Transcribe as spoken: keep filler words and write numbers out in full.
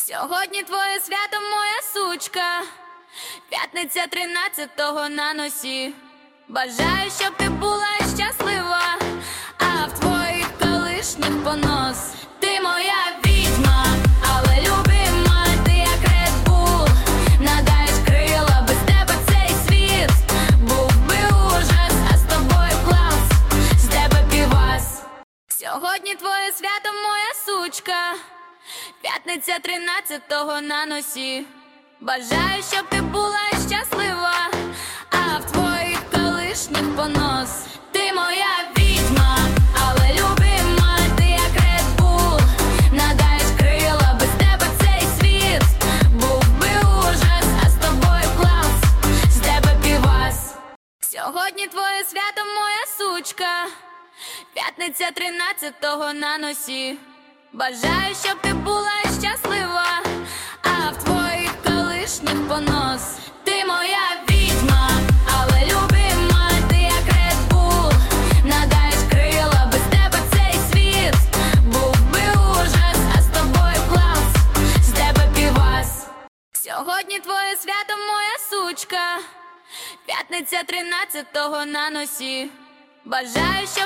Сьогодні твоє свято, моя сучка, п'ятниця тринадцятого на носі. Бажаю, щоб ти була щаслива, а в твоїх колишніх понос. Ти моя відьма, але любима, ти як Red Bull, надаєш крила, без тебе цей світ був би ужас, а з тобою клас, з тебе півас. Сьогодні твоє свято, моя сучка, п'ятниця тринадцятого на носі. Бажаю, щоб ти була щаслива, а в твоїх колишніх понос. Ти моя відьма, але любима, ти як Red Bull, надаєш крила, без тебе цей світ був би ужас, а з тобою клас, з тебе півас. Сьогодні твоє свято, моя сучка, п'ятниця тринадцятого на носі. Бажаю, щоб ти була щаслива, а в твоїх колишніх понос. Ти моя відьма, але любима, ти як Red Bull, надаєш крила, без тебе цей світ був би ужас, а з тобою клас, з тебе півас. Сьогодні твоє свято, моя сучка, п'ятниця тринадцятого на носі. Бажаю, щоб